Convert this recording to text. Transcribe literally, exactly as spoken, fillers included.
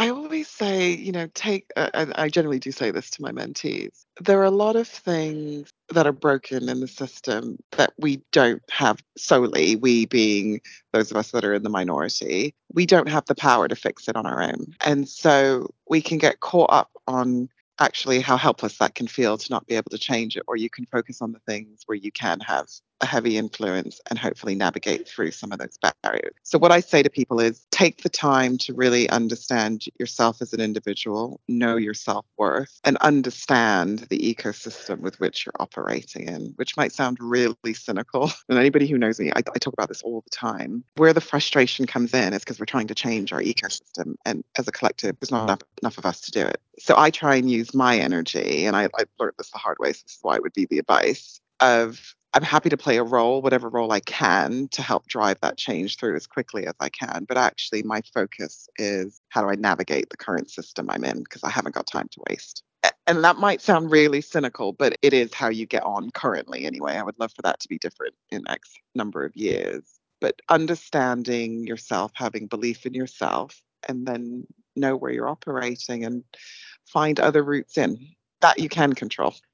I always say, you know, take uh, and I generally do say this to my mentees. There are a lot of things that are broken in the system that we don't have solely, we being those of us that are in the minority, we don't have the power to fix it on our own. And so we can get caught up on actually how helpless that can feel to not be able to change it, or you can focus on the things where you can have a heavy influence and hopefully navigate through some of those barriers. So, what I say to people is take the time to really understand yourself as an individual, know your self worth, and understand the ecosystem with which you're operating in, which might sound really cynical. And anybody who knows me, I, I talk about this all the time. Where the frustration comes in is because we're trying to change our ecosystem. And as a collective, there's not enough, enough of us to do it. So, I try and use my energy, and I, I learned this the hard way, so this is why it would be the advice of I'm happy to play a role, whatever role I can, to help drive that change through as quickly as I can. But actually, my focus is how do I navigate the current system I'm in because I haven't got time to waste. A- And that might sound really cynical, but it is how you get on currently anyway. I would love for that to be different in X number of years. But understanding yourself, having belief in yourself, and then know where you're operating and find other routes in that you can control.